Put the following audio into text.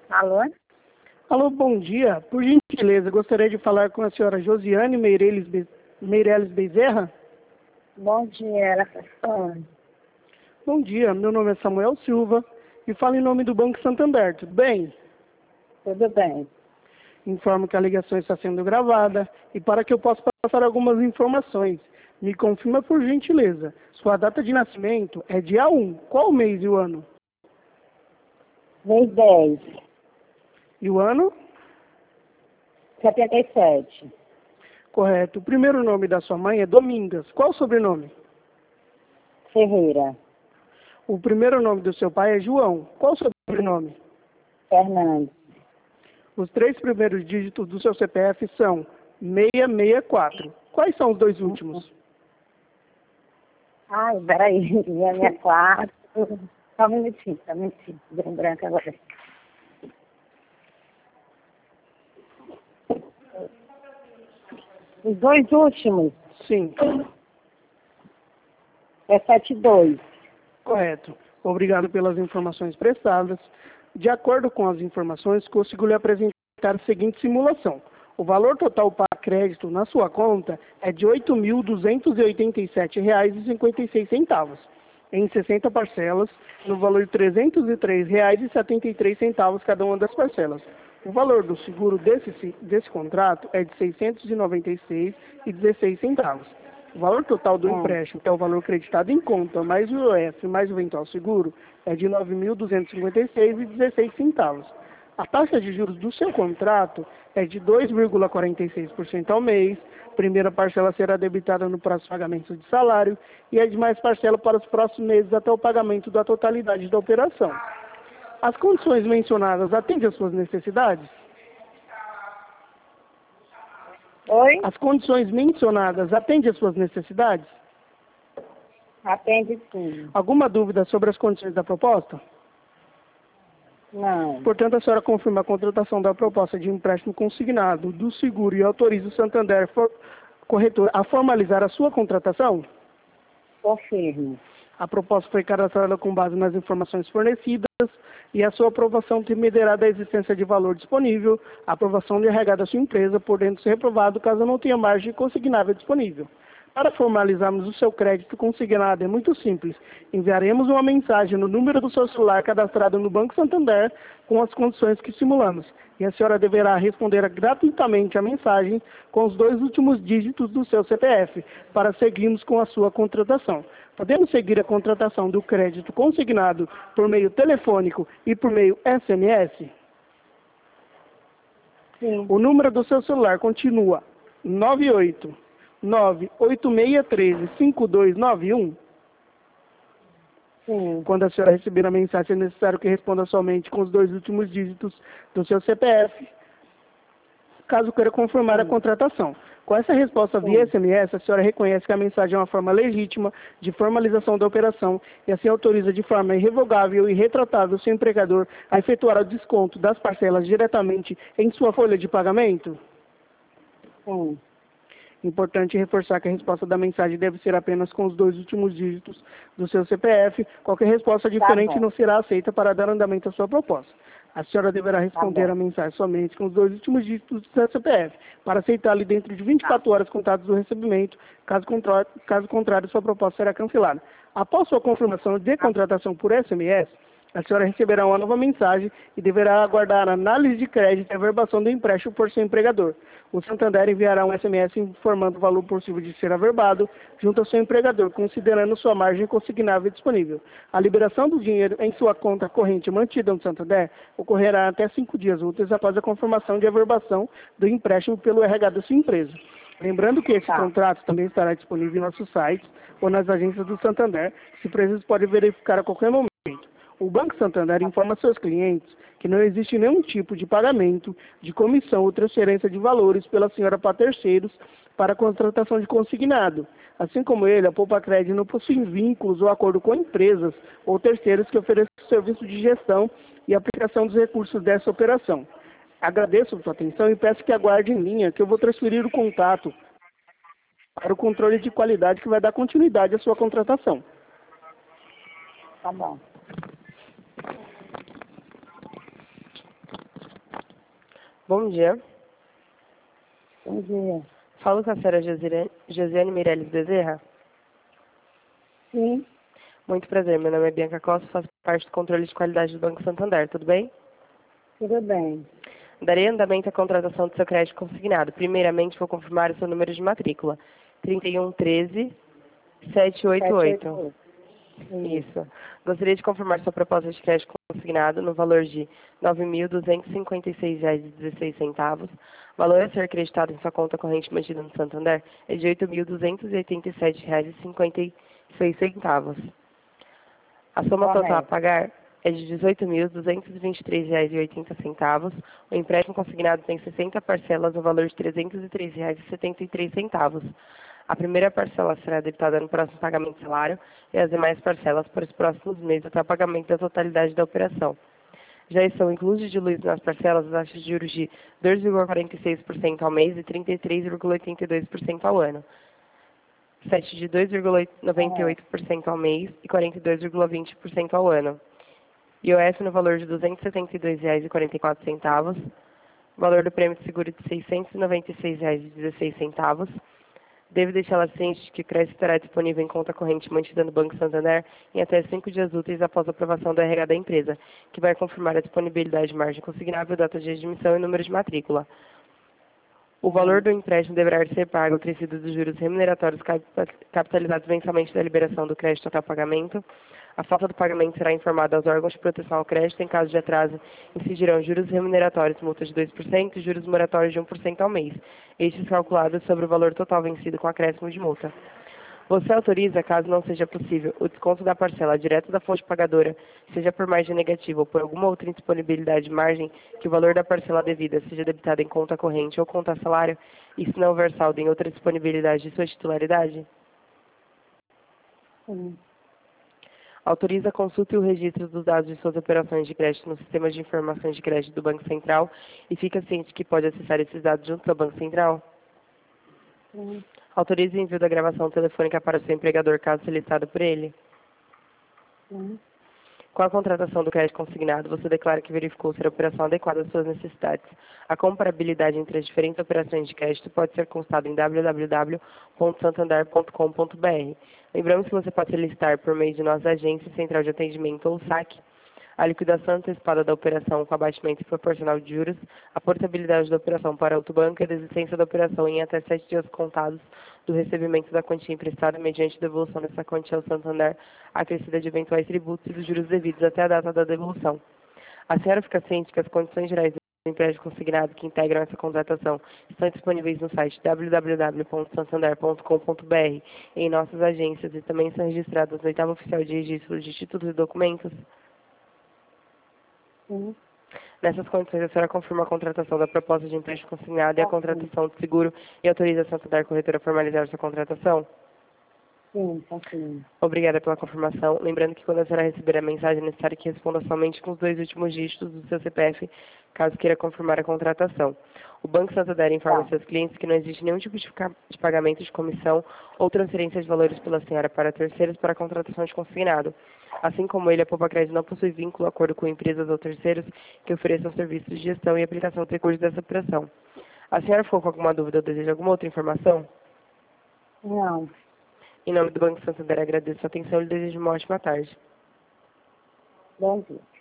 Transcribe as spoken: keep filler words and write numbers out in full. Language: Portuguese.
Alô? Alô, bom dia. Por gentileza, gostaria de falar com a senhora Josiane Meireles, Be... Meireles Bezerra? Bom dia, ela está falando. Bom dia, meu nome é Samuel Silva e falo em nome do Banco Santander, tudo bem? Tudo bem. Informo que a ligação está sendo gravada e para que eu possa passar algumas informações, me confirma por gentileza. Sua data de nascimento é dia um. Qual o mês e o ano? Mês dez, E o ano? setenta e sete. Correto. O primeiro nome da sua mãe é Domingas. Qual o sobrenome? Ferreira. O primeiro nome do seu pai é João. Qual o sobrenome? Fernandes. Os três primeiros dígitos do seu C P F são seiscentos e sessenta e quatro. Quais são os dois últimos? Ai, peraí, sessenta e quatro. Só um minutinho, só um minutinho. Deu um branco agora. Os dois últimos Sim, é setenta e dois. correto. Obrigado pelas informações prestadas. De acordo com as informações, consigo lhe apresentar a seguinte simulação. O valor total para crédito na sua conta é de oito mil duzentos e oitenta e sete reais e cinquenta e seis centavos, em sessenta parcelas, no valor de trezentos e três reais e setenta e três centavos cada uma das parcelas. O valor do seguro desse, desse contrato é de seiscentos e noventa e seis reais e dezesseis centavos. O valor total do Hum. empréstimo, que é o valor creditado em conta, mais o I O F, mais o eventual seguro, é de nove mil duzentos e cinquenta e seis reais e dezesseis centavos. A taxa de juros do seu contrato é de dois vírgula quarenta e seis por cento ao mês. Primeira parcela será debitada no prazo de pagamento de salário e a demais parcela para os próximos meses até o pagamento da totalidade da operação. As condições mencionadas atendem às suas necessidades? Oi? As condições mencionadas atendem às suas necessidades? Atende sim. Alguma dúvida sobre as condições da proposta? Não. Portanto, a senhora confirma a contratação da proposta de empréstimo consignado do seguro e autoriza o Santander for, corretor a formalizar a sua contratação? Confirmo. A proposta foi cadastrada com base nas informações fornecidas e a sua aprovação dependerá da existência de valor disponível. A aprovação de R H da sua empresa, podendo ser reprovado caso não tenha margem consignável disponível. Para formalizarmos o seu crédito consignado é muito simples. Enviaremos uma mensagem no número do seu celular cadastrado no Banco Santander com as condições que simulamos. E a senhora deverá responder gratuitamente a mensagem com os dois últimos dígitos do seu C P F para seguirmos com a sua contratação. Podemos seguir a contratação do crédito consignado por meio telefônico e por meio S M S? Sim. O número do seu celular continua nove oito nove oito seis um três cinco dois nove um. Sim. Quando a senhora receber a mensagem, é necessário que responda somente com os dois últimos dígitos do seu C P F, caso queira confirmar Sim. a contratação. Com essa resposta via Sim. S M S, a senhora reconhece que a mensagem é uma forma legítima de formalização da operação e assim autoriza de forma irrevogável e retratável o seu empregador a efetuar o desconto das parcelas diretamente em sua folha de pagamento? Sim. Importante reforçar que a resposta da mensagem deve ser apenas com os dois últimos dígitos do seu C P F. Qualquer resposta diferente bom. não será aceita para dar andamento à sua proposta. A senhora deverá responder bom. a mensagem somente com os dois últimos dígitos do seu C P F, para aceitá-lo dentro de vinte e quatro horas contadas do recebimento. Caso contrário, caso contrário, sua proposta será cancelada. Após sua confirmação de contratação por S M S, a senhora receberá uma nova mensagem e deverá aguardar a análise de crédito e averbação do empréstimo por seu empregador. O Santander enviará um S M S informando o valor possível de ser averbado junto ao seu empregador, considerando sua margem consignável disponível. A liberação do dinheiro em sua conta corrente mantida no Santander ocorrerá até cinco dias úteis após a confirmação de averbação do empréstimo pelo R H da sua empresa. Lembrando que esse Tá. contrato também estará disponível em nossos sites ou nas agências do Santander, que precisam podem verificar a qualquer momento. O Banco Santander informa seus clientes que não existe nenhum tipo de pagamento, de comissão ou transferência de valores pela senhora para terceiros para a contratação de consignado. Assim como ele, a Poupa Crédito não possui vínculos ou acordo com empresas ou terceiros que ofereçam serviço de gestão e aplicação dos recursos dessa operação. Agradeço a sua atenção e peço que aguarde em linha que eu vou transferir o contato para o controle de qualidade que vai dar continuidade à sua contratação. Tá bom. Bom dia. Bom dia. Falo com a senhora Josiane Josiane Meirelles Bezerra. Sim, Muito prazer, meu nome é Bianca Costa, faço parte do controle de qualidade do Banco Santander, tudo bem? tudo bem. Darei andamento à contratação do seu crédito consignado. Primeiramente, vou confirmar o seu número de matrícula. trinta e um treze, sete oito oito. Isso. Gostaria de confirmar sua proposta de crédito consignado no valor de nove mil duzentos e cinquenta e seis reais e dezesseis centavos. O valor a ser acreditado em sua conta corrente mantida no Santander é de oito mil duzentos e oitenta e sete reais e cinquenta e seis centavos. A soma Correto. total a pagar é de dezoito mil duzentos e vinte e três reais e oitenta centavos. O empréstimo consignado tem sessenta parcelas no valor de trezentos e três reais e setenta e três centavos. A primeira parcela será debitada no próximo pagamento de salário e as demais parcelas para os próximos meses até o pagamento da totalidade da operação. Já estão inclusos e diluídos nas parcelas as taxas de juros de dois vírgula quarenta e seis por cento ao mês e trinta e três vírgula oitenta e dois por cento ao ano. sete de dois vírgula noventa e oito por cento ao mês e quarenta e dois vírgula vinte por cento ao ano. I O F no valor de duzentos e setenta e dois reais e quarenta e quatro centavos. Valor do prêmio de seguro de seiscentos e noventa e seis reais e dezesseis centavos. Devo deixá-la ciente de que o crédito estará disponível em conta corrente mantida no Banco Santander em até cinco dias úteis após a aprovação do R H da empresa, que vai confirmar a disponibilidade de margem consignável, data de admissão e número de matrícula. O valor do empréstimo deverá ser pago acrescido dos juros remuneratórios capitalizados mensalmente da liberação do crédito até o pagamento. A falta do pagamento será informada aos órgãos de proteção ao crédito. Em caso de atraso, incidirão juros remuneratórios, multas de dois por cento e juros moratórios de um por cento ao mês, estes calculados sobre o valor total vencido com acréscimo de multa. Você autoriza, caso não seja possível, o desconto da parcela direto da fonte pagadora, seja por margem negativa ou por alguma outra indisponibilidade de margem, que o valor da parcela devida seja debitado em conta corrente ou conta salário, e se não houver saldo em outra disponibilidade de sua titularidade? Sim. Autoriza a consulta e o registro dos dados de suas operações de crédito no sistema de informações de crédito do Banco Central e fica ciente que pode acessar esses dados junto ao Banco Central? Sim. Autoriza o envio da gravação telefônica para o seu empregador, caso solicitado por ele? Sim. Com a contratação do crédito consignado, você declara que verificou ser a operação adequada às suas necessidades. A comparabilidade entre as diferentes operações de crédito pode ser consultada em w w w ponto santander ponto com ponto b r. Lembramos que você pode solicitar por meio de nossa agência, central de atendimento ou saque, a liquidação antecipada da operação com abatimento proporcional de juros, a portabilidade da operação para outro banco e a desistência da operação em até sete dias contados do recebimento da quantia emprestada mediante devolução dessa quantia ao Santander, acrescida de eventuais tributos e dos juros devidos até a data da devolução. A senhora fica ciente que as condições gerais do empréstimo consignado que integram essa contratação estão disponíveis no site w w w ponto santander ponto com ponto b r e em nossas agências e também são registradas no oitavo oficial de registro de títulos e documentos? Sim. Nessas condições, a senhora confirma a contratação da proposta de empréstimo consignado e a contratação de seguro e autoriza a Santander Corretora a formalizar sua contratação? Sim, sim. Obrigada pela confirmação. Lembrando que quando a senhora receber a mensagem, é necessário que responda somente com os dois últimos dígitos do seu C P F, caso queira confirmar a contratação. O Banco Santander informa Tá. seus clientes que não existe nenhum tipo de, de pagamento de comissão ou transferência de valores pela senhora para terceiros para a contratação de consignado. Assim como ele, a Poupa Crédito não possui vínculo, acordo com empresas ou terceiros que ofereçam serviços de gestão e aplicação de recursos dessa operação. A senhora ficou com alguma dúvida ou deseja alguma outra informação? Não. Em nome do Banco Santander, agradeço a atenção e lhe desejo uma ótima tarde. Bom dia.